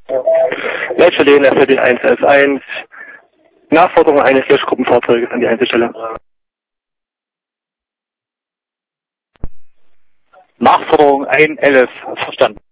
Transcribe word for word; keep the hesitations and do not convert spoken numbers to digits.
Leitstelle N F D eins eins eins. Nachforderung eines Löschgruppenfahrzeuges an die Einzelstelle. Nachforderung eins elf, verstanden.